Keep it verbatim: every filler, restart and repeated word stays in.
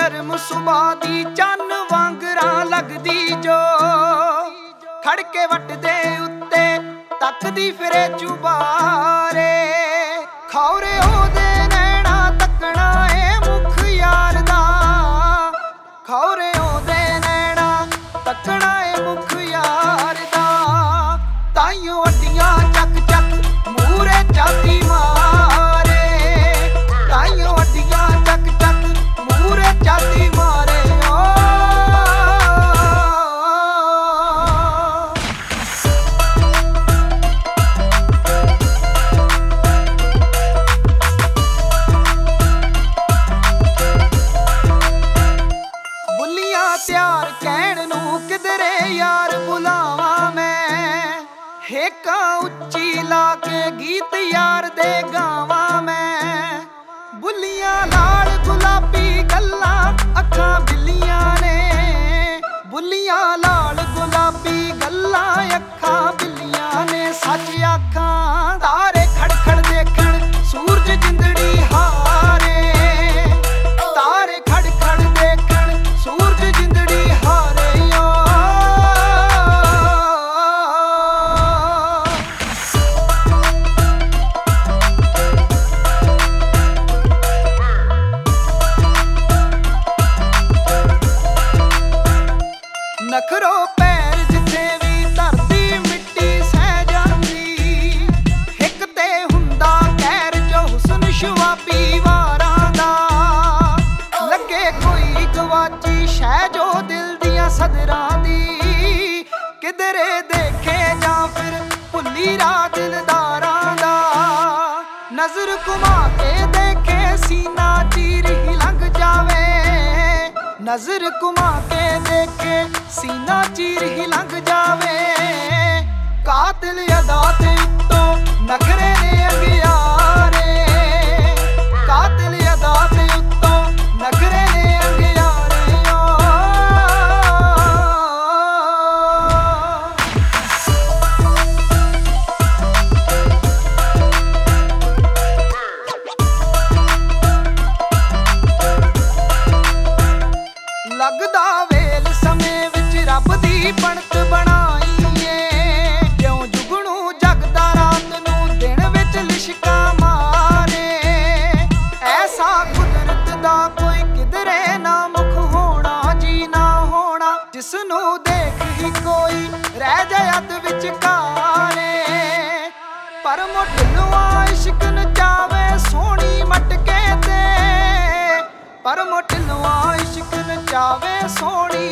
ਨਰਮ ਸੁਭਾਅ ਦੀ ਚੰਨ ਵਾਂਗਰਾਂ ਲੱਗਦੀ ਜੋ ਖੜ ਕੇ ਵੱਟ ਦੇ ਉੱਤੇ ਤੱਕਦੀ ਫਿਰੇ ਚੁਬਾਰੇ ਖੌਰੇ ਉਹਦੇ ਨੈਣਾ ਤੱਕਣਾ ਏ ਮੁਖ ਯਾਰ ਦਾ ਖੌਰੇ ਉਹਦੇ ਨੈਣਾ ਤੱਕਣਾ ਏ ਮੁਖ ਯਾਰ ਦਾ ਤਾਈਓ ਅੱਡੀਆਂ ਚੱਕ ਚੱਕ ਮੂਰੇ ਚਾਤੀ ਮਾਰੇ ਤਾਈਓ ਅੱਡੀਆਂ ਚੱਕ ਚੱਕ ਮੂਰੇ ਚਾਤੀ ਮਾਰੇ ਤਿਆਰ ਕਹਿਣ ਨੂੰ ਕਿਧਰੇ ਯਾਰ ਬੁਲਾਵਾਂ ਮੈਂ ਹੇਕਾਂ ਉੱਚੀ ਲਾ ਕੇ ਗੀਤ ਯਾਰ ਦੇ ਗਾਵਾਂ ਮੈਂ ਬੁੱਲੀਆਂ ਲਾਲ ਗੁਲਾਬੀ ਗੱਲਾਂ ਅੱਖਾਂ ਬਿੱਲੀਆਂ ਨੇ ਬੁੱਲੀਆਂ ਲਾਲ ਗੁਲਾਬੀ ਗੱਲਾਂ ਅੱਖਾਂ ਬਿੱਲੀਆਂ ਨੇ ਸੱਚ ਆਖਾਂ ਤਾਰੇ ਖੜਖੜ ਦੇਖਣ ਸੂਰਜ ਜਿੰਦੜੀ ਹਾਰੇ ਤਾਰੇ ਖੜਖੜ ਦੇਖਣ ਸੂਰਜ ਜਿੰਦੜੀ ਹਾਰੇ ਨਖਰੋ ਪੈਰ ਜਿੱਥੇ ਵੀ ਧਰਤੀ ਮਿੱਟੀ ਸਹਿ ਜਾਂਦੀ ਹਿੱਕ ਤੇ ਹੁੰਦਾ ਕਹਿਰ ਜੋ ਹੁਸਨ ਸ਼ਵਾਬੀ ਵਾਰਾਂ ਦਾ ਲੱਗੇ ਕੋਈ ਗਵਾਚੀ ਸ਼ੈ ਜੋ ਦਿਲ ਦੀਆਂ ਸਦਰਾਂ ਦੀ ਕਿਧਰੇ ਦੇਖੇ ਜਾਂ ਫਿਰ ਭੁੱਲੀ ਰਾਹ ਦਿਲਦਾਰਾਂ ਦਾ ਨਜ਼ਰ ਘੁਮਾ ਕੇ ਦੇਖੇ ਸੀਨਾ ਚੀਰ ਹੀ ਲੰਘ ਜਾਵੇ ਨਜ਼ਰ ਘੁਮਾ ਕੇ ਦੇਖੇ ਸੀਨਾ ਚੀਰ ਹੀ ਲੰਘ ਜਾਵੇ ਕਾਤਿਲ ਅਦਾ ਤੇ ਉੱਤੋਂ ਨਖਰੇ ਨੇ ਅੰਗਿਆਰੇ ਕਾਤਿਲ ਅਦਾ ਤੇ ਉੱਤੋਂ ਨਖਰੇ ਨੇ ਅੰਗਿਆਰੇ ਲੱਗਦਾ ਵੇਲ ਸਮੇਂ ਵਿੱਚ ਰੱਬ ਦੀ ਬਣਤ ਬਣਾਈ ਏ ਕਿਉਂ ਜੁਗਣੂ ਜਗਦਾ ਰਾਤ ਨੂੰ ਦਿਨ ਵਿੱਚ ਲਿਸ਼ਕਾਂ ਮਾਰੇ ਐਸਾ ਕੁਦਰਤ ਦਾ ਕੋਈ ਕਿਧਰੇ ਨਾ ਮੁਖ ਹੋਣਾ ਜੀ ਨਾ ਹੋਣਾ ਜਿਸ ਨੂੰ ਦੇਖ ਹੀ ਕੋਈ ਰਹਿ ਜਾਏ ਅੱਧ ਵਿਚਕਾਰੇ ਪਰ ਮੁੱਢਲੂਆਂ ਇਸ਼ਕ ਨਚਾਵੇ ਸੋਹਣੀ ਮਟਕੇ ਤੇ ਪਰ ਮੁੱਢਲੂਆਂ ਇਸ਼ਕ ਨਚਾਵੇ ਸੋਹਣੀ